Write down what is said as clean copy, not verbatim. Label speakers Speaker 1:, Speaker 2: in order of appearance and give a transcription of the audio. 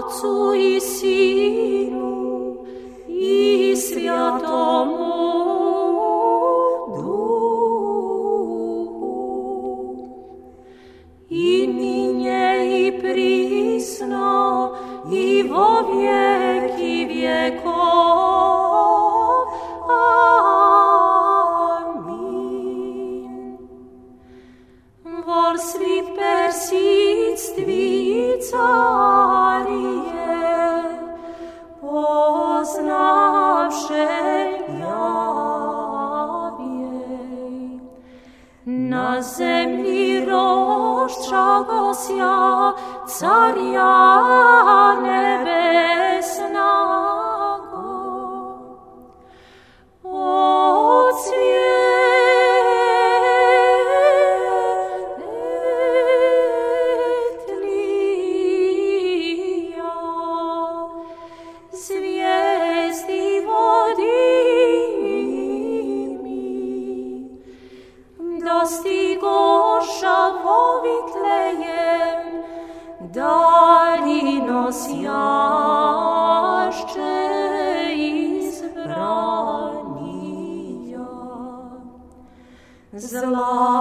Speaker 1: Otcu i Sinu i Svjatomu Duhu, i ninje i prisno i vo vjeki vjekov. Amin. Vor svi persistvi carije, poznavše javjej. Na zemlji roščagosja carja nebesnago. Od svjetlija zvijezdi vodimi, dostigoša Vitlejem, dalino sjašće izbranija. Zla